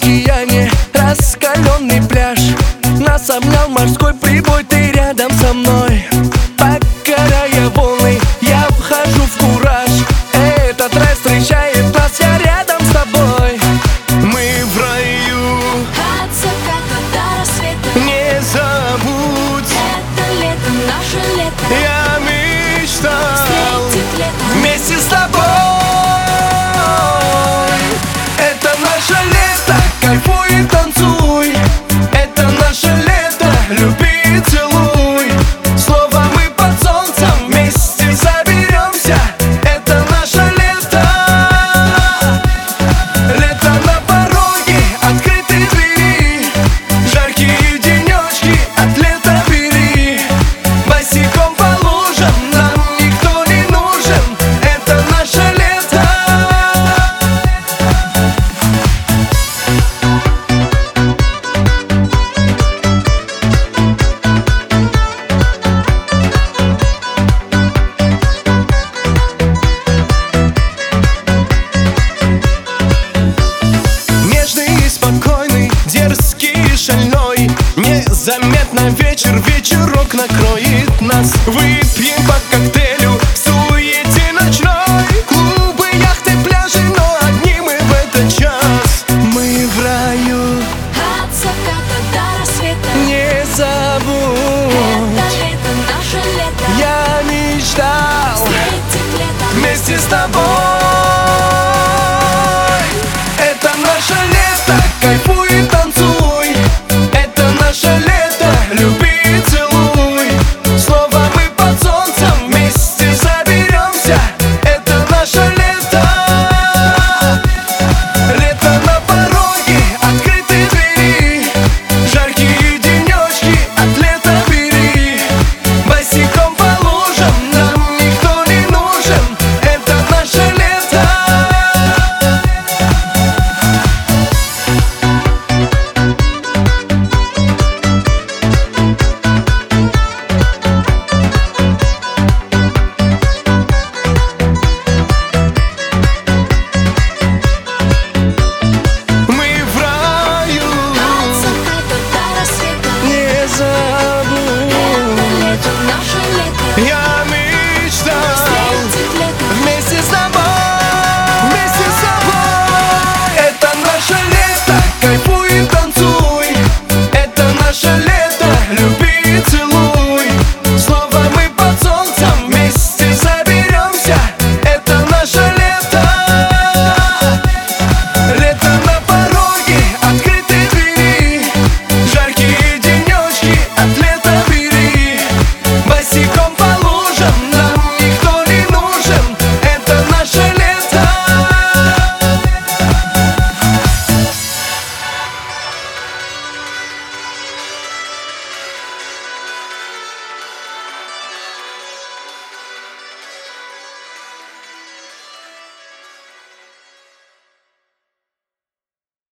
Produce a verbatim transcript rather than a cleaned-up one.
океане раскаленный пляж. Нас обнял морской прибой, ты рядом со мной. Покоряя волны, я вхожу в кураж. Этот рай встречает нас, я рядом с тобой. Мы в раю, от заката до рассвета. не забудь, Это лето, наше лето. я мечтал Встретить лето вместе с тобой. Это наше лето, кайфуй и танцуй. Это наше лето, люби и целуй. Снова мы под солнцем вместе заберемся. Это наше лето. Лето на пороге, открытые двери. Жаркие денечки от лета бери. Босиком по лужам, нам никто не нужен. Это наше лето. Нежный и спокойный, дерзкий и шальной. Незаметно вечер, вечерок накроет нас. Вы